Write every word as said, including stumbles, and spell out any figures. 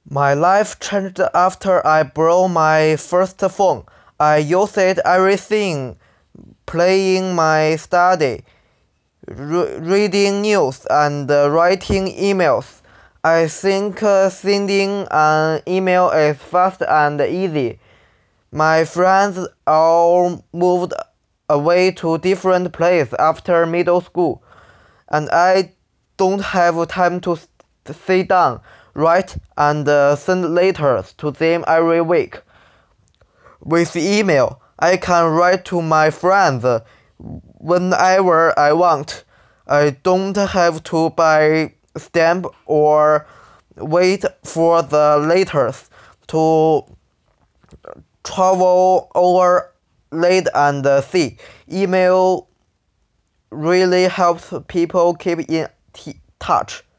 My life changed after I bought my first phone. I used it everything, playing my study, re- reading news, and uh, writing emails. I think uh, sending an email is fast and easy. My friends all moved away to different places after middle school, and I don't have time to sit down, write, and uh, send letters to them every week. With email, I can write to my friends whenever I want. I don't have to buy stamp or wait for the letters to travel over land and sea. Email really helps people keep in t- touch.